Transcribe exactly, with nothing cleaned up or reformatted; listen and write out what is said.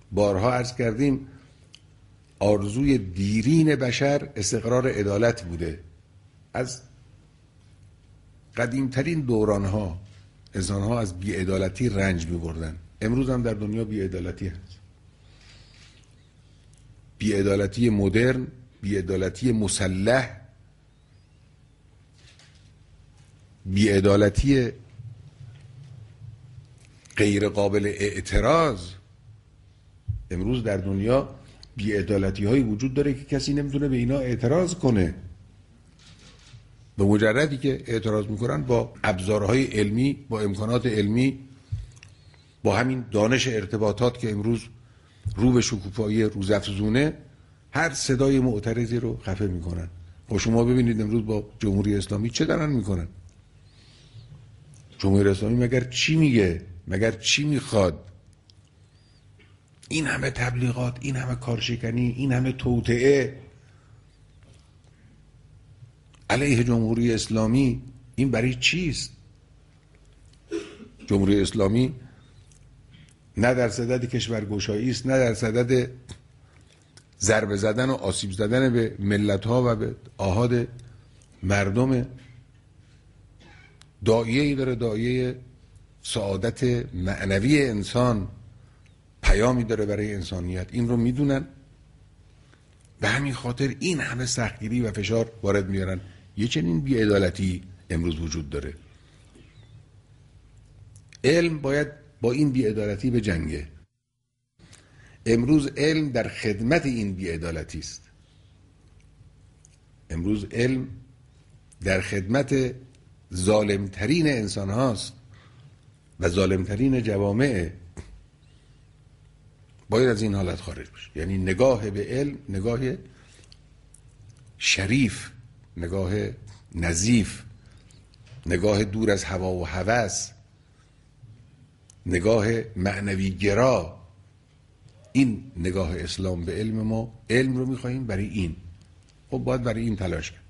بارها عرض کردیم آرزوی دیرین بشر استقرار عدالت بوده. از قدیمترین دورانها انسانها از بی‌عدالتی رنج می‌بردن. امروز هم در دنیا بی‌عدالتی هست. بی‌عدالتی مدرن، بی‌عدالتی مسلح، بی‌عدالتی غیر قابل اعتراض. امروز در دنیا بی‌عدالتی هایی وجود داره که کسی نمیتونه به اینا اعتراض کنه. به مجردی که اعتراض میکنن با ابزارهای علمی، با امکانات علمی، با همین دانش ارتباطات که امروز رو به شکوفایی روزافزونه، هر صدای معترضی رو خفه میکنن. و شما ببینید امروز با جمهوری اسلامی چه دارن میکنن. جمهوری اسلامی مگر چی میگه؟ مگر چی میخواد؟ این همه تبلیغات، این همه کارشکنی، این همه توطئه علیه جمهوری اسلامی، این برای چیست؟ جمهوری اسلامی نه در صدد کشورگشایی است، نه در صدد ضربه زدن و آسیب زدن به ملت‌ها و به آحاد مردم. داعیه‌ای داره، داعیه سعادت معنوی انسان، پیامی داره برای انسانیت. این رو میدونن، به همین خاطر این همه سختگیری و فشار وارد میارن. یه چنین بی‌عدالتی امروز وجود داره. علم باید با این بی‌عدالتی به جنگه. امروز علم در خدمت این بی‌عدالتی است. امروز علم در خدمت ظالمترین انسان هاست و ظالمترین جوامع. باید از این حالت خارج بشه. یعنی نگاه به علم، نگاه شریف، نگاه نظیف، نگاه دور از هوا و هوس، نگاه معنوی گرا. این نگاه اسلام به علم. ما علم رو میخواییم برای این، خب باید برای این تلاش کرد.